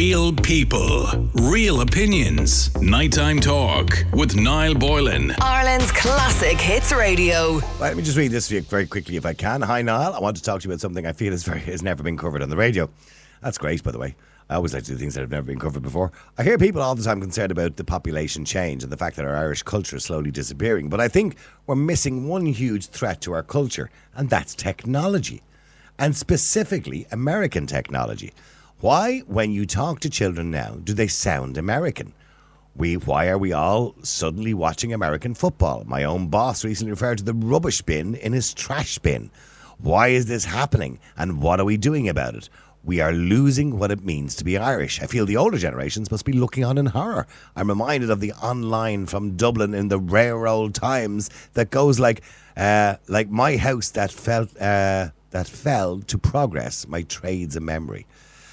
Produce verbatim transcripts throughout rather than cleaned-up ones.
Real people, real opinions. Nighttime Talk with Niall Boylan. Ireland's classic hits radio. Right, let me just read this very quickly if I can. Hi Niall, I want to talk to you about something I feel is very, has never been covered on the radio. That's great, by the way. I always like to do things that have never been covered before. I hear people all the time concerned about the population change and the fact that our Irish culture is slowly disappearing. But I think we're missing one huge threat to our culture, and that's technology. And specifically, American technology. Why, when you talk to children now, do they sound American? We, why are we all suddenly watching American football? My own boss recently referred to the rubbish bin in his trash bin. Why is this happening? And what are we doing about it? We are losing what it means to be Irish. I feel the older generations must be looking on in horror. I'm reminded of the online from Dublin in the rare old times that goes like, uh, like my house that fell, uh, that fell to progress, my trade's a memory.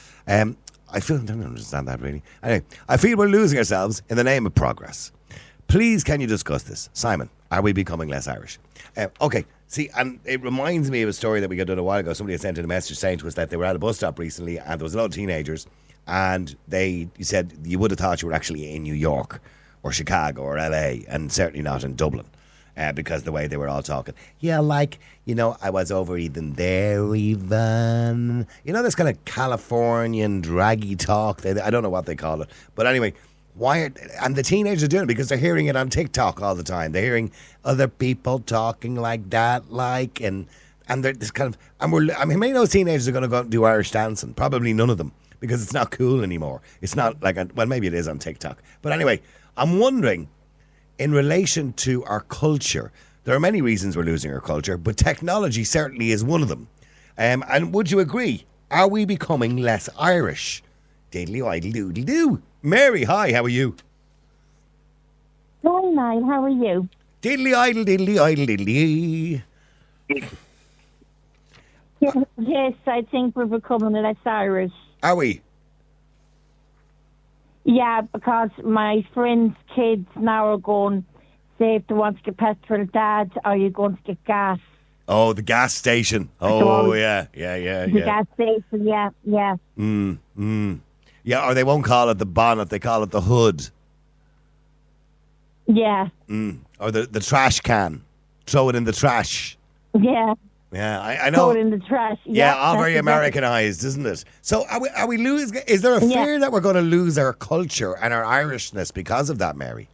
Um, I feel, I don't understand that really. Anyway, I feel we're losing ourselves in the name of progress. Please, can you discuss this? Simon, are we becoming less Irish? Uh, okay, see, and it reminds me of a story that we got done a while ago. Somebody had sent in a message saying to us that they were at a bus stop recently and there was a lot of teenagers and they said you would have thought you were actually in New York or Chicago or L A and certainly not in Dublin. Uh, because the way they were all talking. Yeah, like, you know, I was over even there, even. You know, this kind of Californian draggy talk. They, I don't know what they call it. But anyway, why are, and the teenagers are doing it because they're hearing it on TikTok all the time. They're hearing other people talking like that, like, and and they're this kind of, and we're, I mean, how many of those teenagers are going to go out and do Irish dancing? Probably none of them, because it's not cool anymore. It's not like, a, well, maybe it is on TikTok. But anyway, I'm wondering, in relation to our culture, there are many reasons we're losing our culture, but technology certainly is one of them. Um, and would you agree? Are we becoming less Irish? Diddly-idle-doodle-doo. Mary, hi, how are you? Hi, Niall, how are you? Diddly-idle-diddly-idle-diddly. Yes, yes, I think we're becoming less Irish. Are we? Yeah, because my friends' kids now are going, say if they want to get petrol, Dad, are you going to get gas? Oh, the gas station. Oh, yeah, yeah, yeah, The yeah. gas station, yeah, yeah. Mm, mm. Yeah, or they won't call it the bonnet, they call it the hood. Yeah. Mm. Or the, the trash can. Throw it in the trash. Yeah. Yeah, I, I know. Throw it in the trash. Yeah, Yeah, all very that's exactly- Americanized, isn't it? So are we, are we losing, is there a Yeah. fear that we're going to lose our culture and our Irishness because of that, Mary?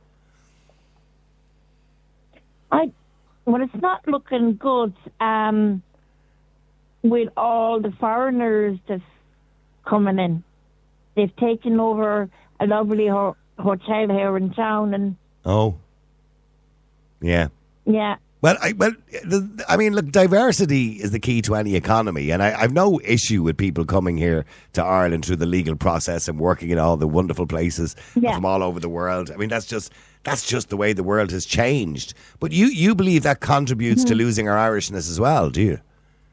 I, well, it's not looking good um, with all the foreigners that's coming in. They've taken over a lovely ho- hotel here in town, and Oh. Yeah. yeah, Well, I, well, the, I mean, look, diversity is the key to any economy, and I, I've no issue with people coming here to Ireland through the legal process and working in all the wonderful places Yeah. from all over the world. I mean, that's just that's just the way the world has changed. But you, you believe that contributes Mm-hmm. to losing our Irishness as well, do you?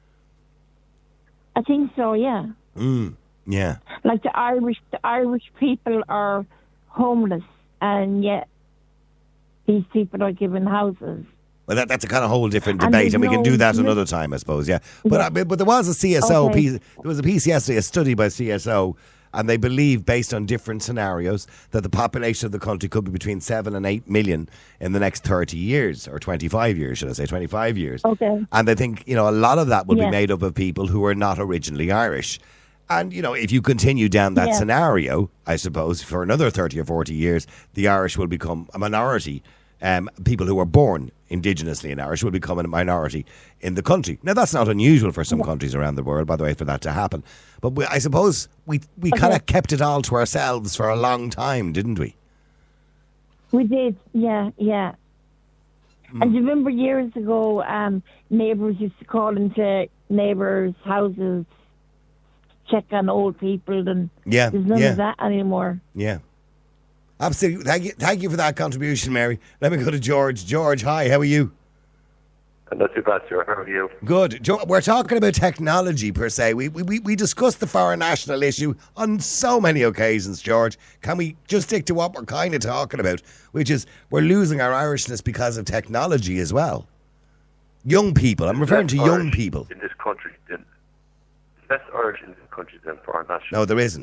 I think so. Yeah, Mm, yeah. like the Irish, the Irish people are homeless, and yet these people are given houses. Well, that, that's a kind of whole different And debate, there's and we can no- do that another time, I suppose, yeah. But Yeah. uh, but, but there was a C S O, Okay. piece, there was a piece yesterday, a study by C S O, and they believe, based on different scenarios, that the population of the country could be between seven and eight million in the next thirty years, or twenty-five years, should I say, twenty-five years. Okay. And they think, you know, a lot of that will Yeah. be made up of people who are not originally Irish. And, you know, if you continue down that Yeah. scenario, I suppose, for another thirty or forty years, the Irish will become a minority. Um, people who were born indigenously in Irish will become a minority in the country. Now, that's not unusual for some countries around the world, by the way, for that to happen. But we, I suppose we, we kind of kept it all to ourselves for a long time, didn't we? We did, yeah, yeah. Hmm. And do you remember years ago, um, neighbours used to call into neighbours' houses, check on old people, and Yeah, there's none yeah. of that anymore. Yeah. Absolutely. Thank you, thank you for that contribution, Mary. Let me go to George. George, hi, how are you? Not too bad, sir. How are you? Good. Jo- We're talking about technology per se. We, we we discussed the foreign national issue on so many occasions, George. Can we just stick to what we're kind of talking about, which is we're losing our Irishness because of technology as well? Young people. I'm referring to Less young Irish people. in this country than less Irish in this country than foreign national. No, there isn't.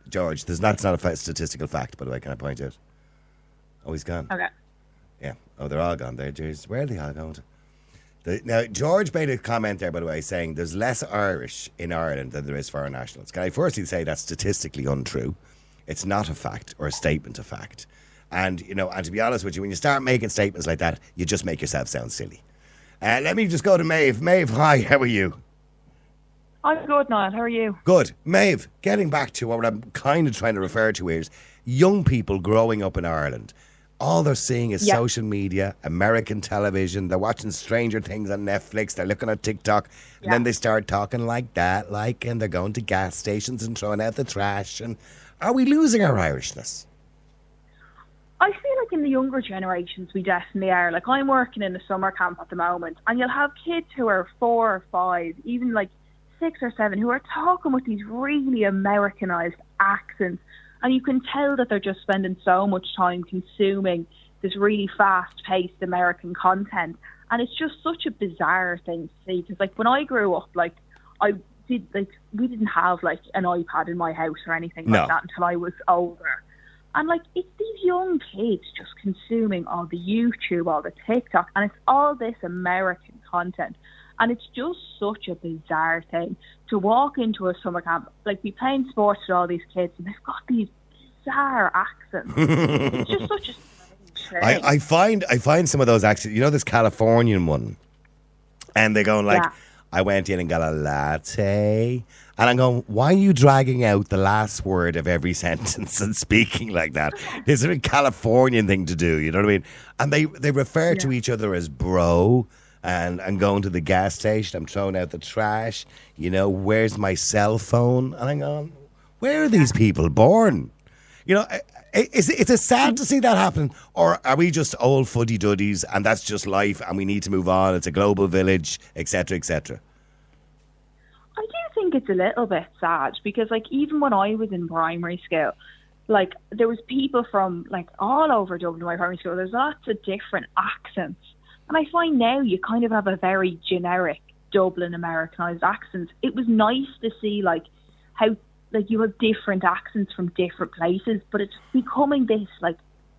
George. There's not, that's not a fa- statistical fact, by the way, can I point out? Oh, he's gone. Okay. Yeah. Oh, they're all gone there. Jeez, where are they all going to? The, now, George made a comment there, by the way, saying there's less Irish in Ireland than there is foreign nationals. Can I firstly say that's statistically untrue? It's not a fact or a statement of fact. And, you know, and to be honest with you, when you start making statements like that, you just make yourself sound silly. Uh, let me just go to Maeve. Maeve, hi, how are you? I'm good, Niall. How are you? Good. Maeve, getting back to what I'm kind of trying to refer to here is young people growing up in Ireland. All they're seeing is yeah. social media, American television. They're watching Stranger Things on Netflix. They're looking at TikTok. And yeah. then they start talking like that, like, and they're going to gas stations and throwing out the trash. And are we losing our Irishness? I feel like in the younger generations, we definitely are. Like, I'm working in a summer camp at the moment, and you'll have kids who are four or five, even like six or seven, who are talking with these really Americanized accents. And you can tell that they're just spending so much time consuming this really fast-paced American content. And it's just such a bizarre thing to see. Because, like, when I grew up, like, I did, like, we didn't have, like, an iPad in my house or anything no. like that until I was older. And, like, it's these young kids just consuming all the YouTube, all the TikTok, and it's all this American content. And it's just such a bizarre thing to walk into a summer camp, like be playing sports with all these kids, and they've got these bizarre accents. It's just such a strange thing. I, I find I find some of those accents. You know this Californian one, and they're going like, yeah. "I went in and got a latte," and I'm going, "Why are you dragging out the last word of every sentence and speaking like that? It's a Californian thing to do." You know what I mean? And they they refer yeah. to each other as bro. And I'm going to the gas station. I'm throwing out the trash. You know, where's my cell phone? And I'm going, where are these people born? You know, is it, it's sad to see that happen, or are we just old fuddy duddies and that's just life and we need to move on? It's a global village, et cetera, et cetera. I do think it's a little bit sad because, like, even when I was in primary school, like, there was people from, like, all over Dublin, my primary school. There's lots of different accents. And I find now you kind of have a very generic Dublin Americanized accent. It was nice to see, like, how, like, you have different accents from different places, but it's becoming this, like,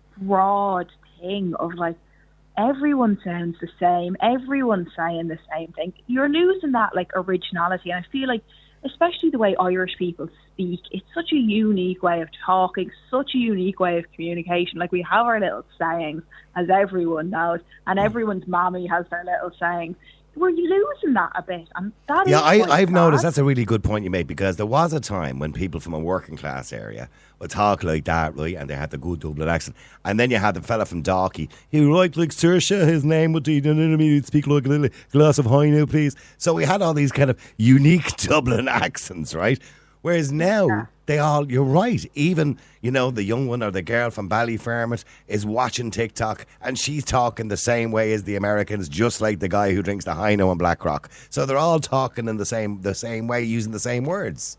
broad thing of, like, everyone sounds the same, everyone's saying the same thing. You're losing that, like, originality. And I feel like, especially the way Irish people speak, it's such a unique way of talking, such a unique way of communication. Like, we have our little sayings, as everyone knows, and everyone's mammy has their little sayings. We're losing that a bit, and that yeah, is I, I've sad. noticed that's a really good point you made, because there was a time when people from a working class area would talk like that, right, and they had the good Dublin accent, and then you had the fella from Dalkey, he would write like Saoirse, his name would be, you know what I mean, he'd speak like a little glass of wine now, please. So we had all these kind of unique Dublin accents, right? Whereas now, yeah. they all, you're right, even, you know, the young one or the girl from Ballyfermot is watching TikTok and she's talking the same way as the Americans, just like the guy who drinks the Hino in Blackrock. So they're all talking in the same the same way, using the same words.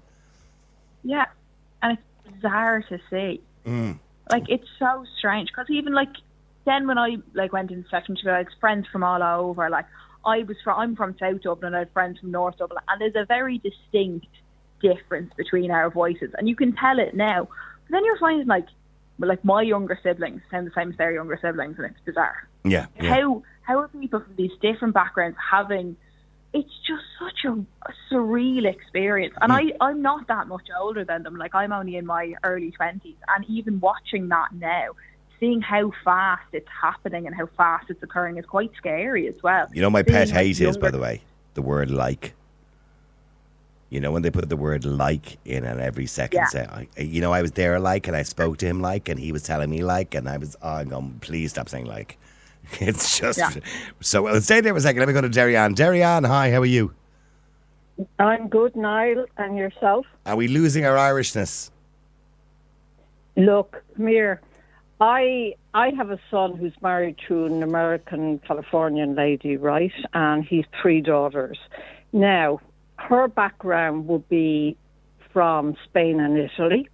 Yeah, and it's bizarre to see. Mm. Like, it's so strange, because even, like, then when I, like, went into secondary school, I had friends from all over. Like, I was from, I'm from South Dublin, I had friends from North Dublin, and there's a very distinct difference between our voices, and you can tell it now. But then you're finding, like, well, like, my younger siblings sound the same as their younger siblings, and it's bizarre. Yeah, yeah. How how are people from these different backgrounds having? It's just such a, a surreal experience, and mm. I I'm not that much older than them. Like, I'm only in my early twenties, and even watching that now, seeing how fast it's happening and how fast it's occurring is quite scary as well. You know, my seeing pet hate younger... is, by the way, the word like. You know, when they put the word like in on every second, yeah. say, I, you know, I was there like, and I spoke to him like, and he was telling me like, and I was, oh, I'm going, please stop saying like. It's just, yeah. so I'll stay there for a second. Let me go to Derry-Ann. Derry-Ann, hi, how are you? I'm good, Niall, and yourself? Are we losing our Irishness? Look, come here. I, I have a son who's married to an American Californian lady, right? And he's three daughters. Now, her background would be from Spain and Italy.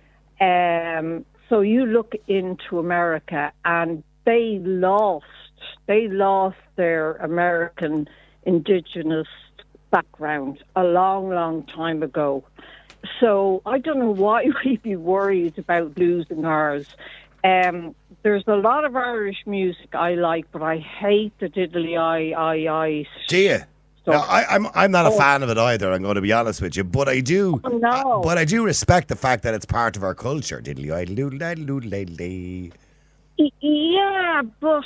Um, so you look into America and they lost, they lost their American indigenous background a long, long time ago. so I don't know why we'd be worried about losing ours. Um, there's a lot of Irish music I like, but I hate the diddly I I I. Do you? No, I, I'm I'm not a Oh. fan of it either. I'm going to be honest with you, but I do. Oh, no. I- but I do respect the fact that it's part of our culture. Diddly idle doodle diddle doodle diddle dee. Y- Yeah, but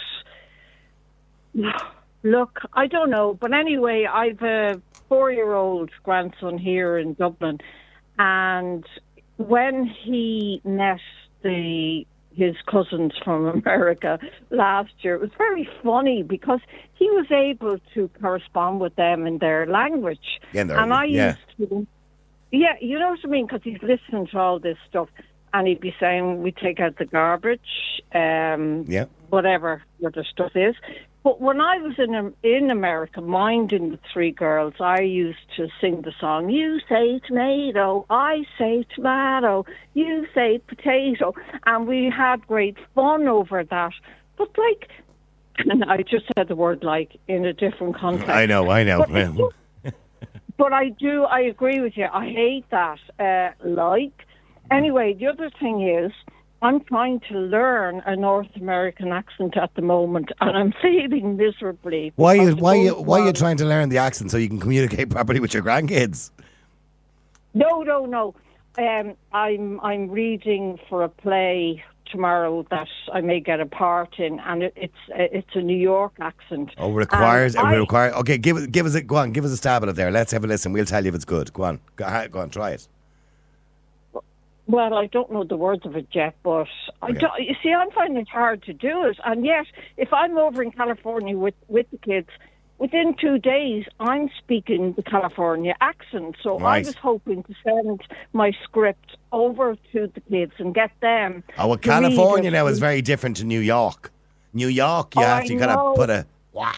look, I don't know. But anyway, I've a four-year-old grandson here in Dublin, and when he met the his cousins from America last year, it was very funny because he was able to correspond with them in their language. Yeah, in their- and I yeah. used to, yeah, you know what I mean? Because he's listening to all this stuff, and he'd be saying, "We take out the garbage," um, Yeah. whatever the other stuff is. But when I was in in America, minding the three girls, I used to sing the song, "You say tomato, I say tomato, you say potato," and we had great fun over that. But like, and I just said the word "like" in a different context. I know, I know. But, I do- but I do, I agree with you. I hate that. Uh, like, anyway, the other thing is, I'm trying to learn a North American accent at the moment, and I'm failing miserably. Why you because why you both why are you ones- trying to learn the accent so you can communicate properly with your grandkids? No, no, no. Um, I'm I'm reading for a play tomorrow that I may get a part in, and it, it's it's a New York accent. Oh, requires And uh, I- require. Okay, give it give us a go on, give us a stab at it there. Let's have a listen. We'll tell you if it's good. Go on, go, ha- go on, try it. Well, I don't know the words of it yet, but I Okay. don't, you see, I'm finding it hard to do it. And yet, if I'm over in California with, with the kids, within two days, I'm speaking the California accent. So Right. I was hoping to send my script over to the kids and get them. Oh, well, to read California it. now is very different to New York. New York, you Oh, have I to you gotta know. put a.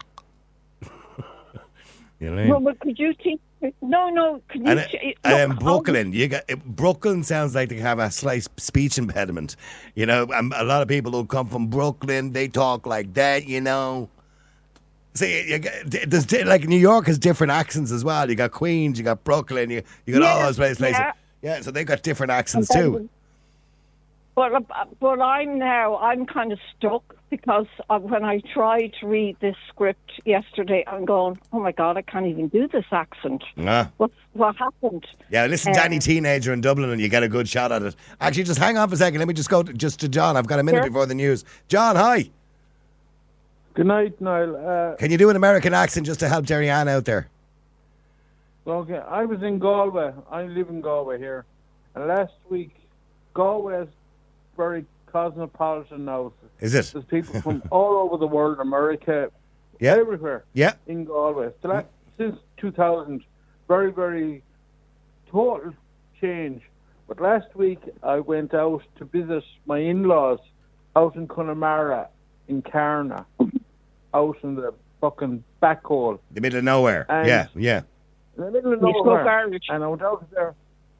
You know what I mean? Well, but could you teach? No, no. Can you? And, te- uh, and look, how- Brooklyn, you got it- Brooklyn sounds like they have a slight speech impediment. You know, um, a lot of people who come from Brooklyn, they talk like that. You know, see, you got, there's di- like New York has different accents as well. You got Queens, you got Brooklyn, you you got all Yeah, those places. yeah. Yeah, so they got different accents And then- too. But, uh, but I'm now, I'm kind of stuck because uh, when I tried to read this script yesterday, I'm going, oh my God, I can't even do this accent. Ah. What, what happened? Yeah, listen to Um, any teenager in Dublin and you get a good shot at it. Actually, just hang on for a second. Let me just go to, just to John. I've got a minute Sure. before the news. John, hi. Good night, Niall. Uh, Can you do an American accent just to help Jerry Ann out there? okay, I was in Galway. I live in Galway here. And last week, Galway is very cosmopolitan now. Is it? There's people from all over the world, America, Yeah. everywhere Yeah. in Galway. So that, since two thousand, very, very total change. But last week, I went out to visit my in-laws out in Connemara in Carna, out in the fucking back hole. The middle of nowhere. And- yeah, yeah. In the middle of You spoke nowhere. Irish. And I went out there.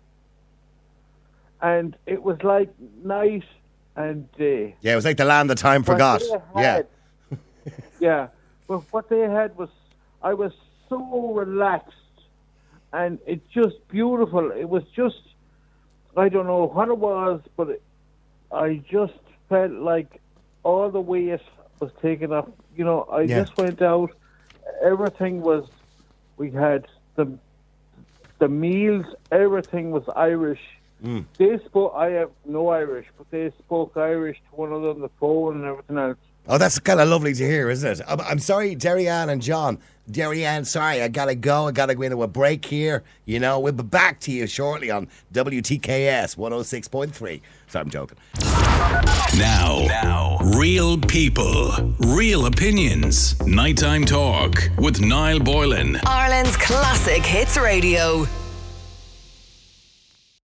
And it was like night and day. Yeah, it was like the land that time forgot. What they Yeah. had- yeah. But what they had was, I was so relaxed. And it's just beautiful. It was just, I don't know what it was, but it, I just felt like all the weight was taken off. You know, I Yeah. just went out. Everything was, we had the the meals, everything was Irish. Mm. They spoke, I have no Irish, but they spoke Irish to one another on the phone and everything else. Oh, that's kind of lovely to hear, isn't it? I'm, I'm sorry, Jerry Ann and John. Jerry Ann, sorry, I gotta go. I gotta go into a break here. You know, we'll be back to you shortly on W T K S one oh six point three. Sorry, I'm joking. Now, now, real people, real opinions. Nighttime talk with Niall Boylan. Ireland's classic hits radio.